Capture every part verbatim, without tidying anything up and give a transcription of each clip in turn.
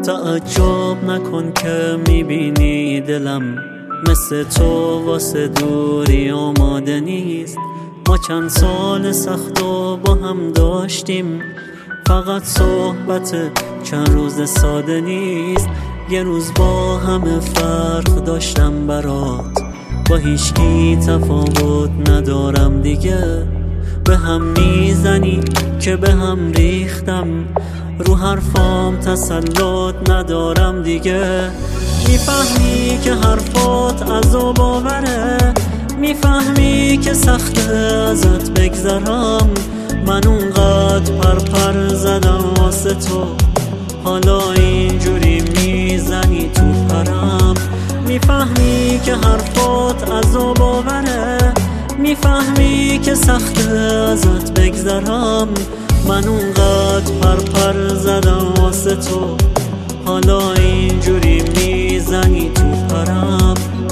تعجب نکن که میبینی دلم مثل تو واسه دوری آماده نیست. ما چند سال سخت و با هم داشتیم، فقط صحبت چند روز ساده نیست. یه روز با همه فرق داشتم برات، با هیچکی تفاوت ندارم دیگه. به هم میزنی که به هم ریختم، رو حرفام تسلط ندارم دیگه. میفهمی که حرفات عذاب آوره، میفهمی که سخته ازت بگذرم. من اونقدر پر پر زدم واسه تو، حالا اینجوری میزنی تو پرم. میفهمی که حرفات عذاب آوره، میفهمی که سخته ازت بگذرم. من اونقدر پر پر زدم واسه تو، حالا اینجوری میزنی تو پرم.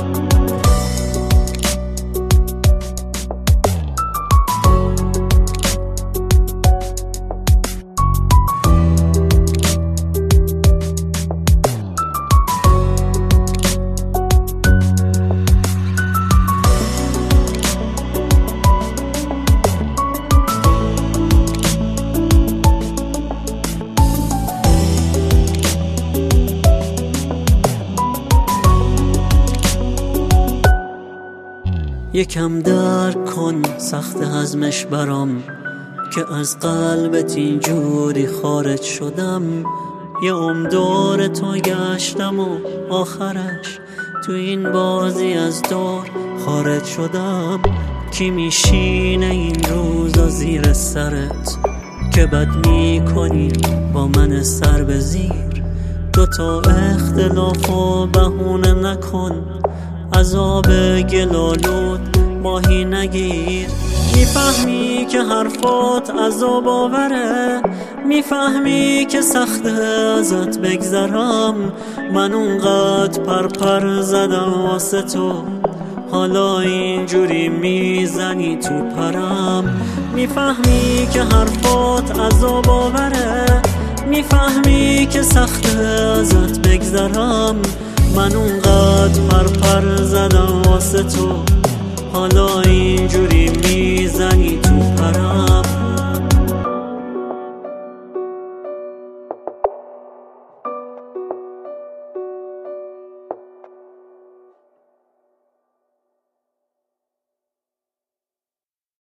یکم درک کن سخت هضمش برام، که از قلبت اینجوری خارج شدم. یه عمر دور تو گشتم و آخرش تو این بازی از دور خارج شدم. کی میشینه این روزا زیر سرت که بد میکنی با من سر به زیر؟ دوتا اختلاف و بهونه نکن، عذاب گلالود ماهی نگیر. میفهمی که حرفات عذاب آوره، میفهمی که سخته ازت بگذرم. من اونقدر پر پر زدم واسه تو، حالا اینجوری میزنی تو پرم. میفهمی که حرفات عذاب آوره، میفهمی که سخته ازت بگذرم. من اونقدر پر پر زدم واسه تو، حالا اینجوری میزنی تو پرم.